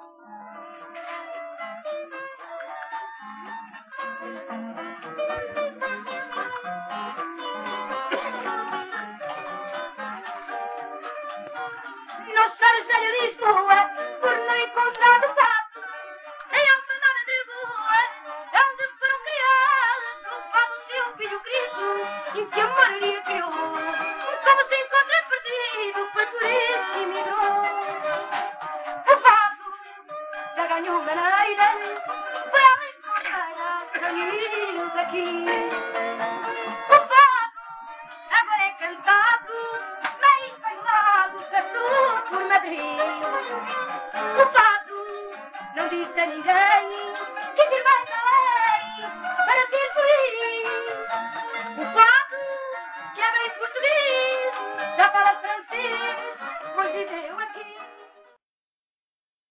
Não choras, velha Lisboa, por não encontrar o fado. É um fenômeno de boa, é onde foram criados. O fado, seu filho querido, e que a maioria criou. Como se encontra perdido, foi por isso que emigrou. O fado já ganhou maneiras, foi além fronteiras, saiu daqui. O fado agora é cantado, bem espanholado, passou por Madrid. O fado não disse a ninguém.